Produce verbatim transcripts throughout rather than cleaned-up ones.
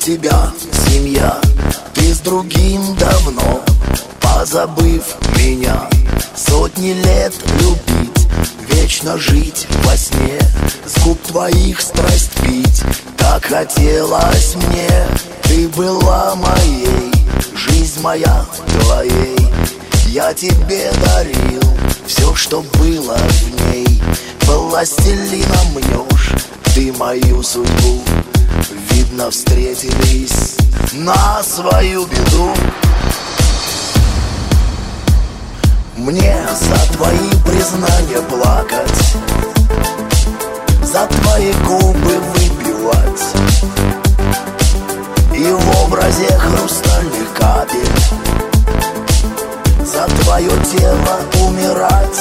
тебя семья, ты с другим давно, позабыв меня. Сотни лет любить, вечно жить во сне, с губ твоих страсть пить, так хотелось мне. Ты была моей, жизнь моя твоей, я тебе дарил все, что было в ней. Пластилином мнешь ты мою судьбу, видно, встретились на свою беду. Мне за твои признания плакать, за твои губы выпивать, и в образе хрустальных капель за твое тело умирать.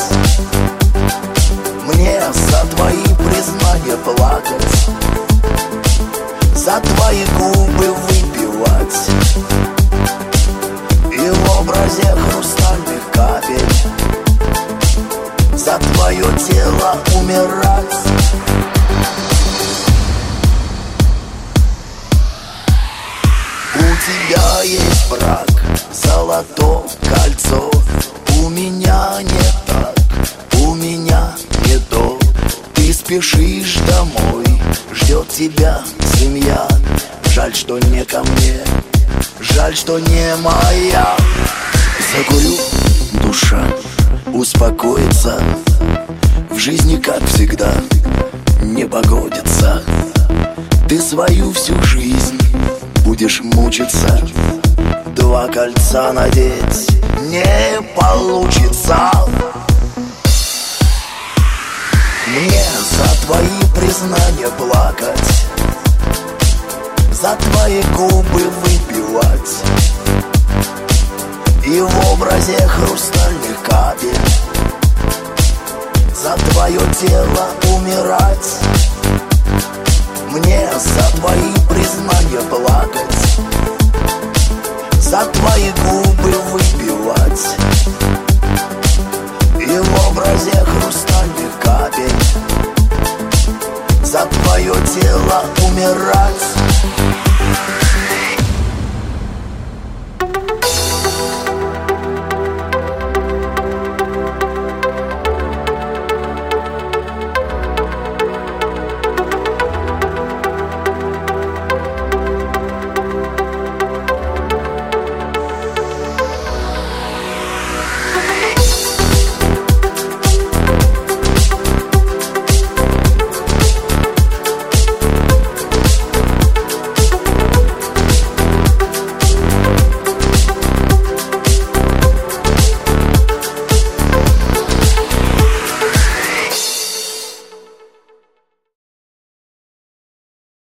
Мне за твои признания плакать, за твои губы выпивать, и в образе хрустальных капель за твое тело умирать. У тебя есть брак, золотое кольцо, у меня не так, у меня не то. Ты спешишь домой, ждет тебя семья. Жаль, что не ко мне, жаль, что не моя. Закурю, душа успокоится, в жизни, как всегда, не погодится. Ты свою всю жизнь будешь мучиться, два кольца надеть не получится. Мне за твои признания плакать, за твои губы выпивать, и в образе хрустальных капель за твое тело умирать. Мне за твои признания плакать, за твои губы выпивать, и в образе хрустальных капель за твое тело умирать.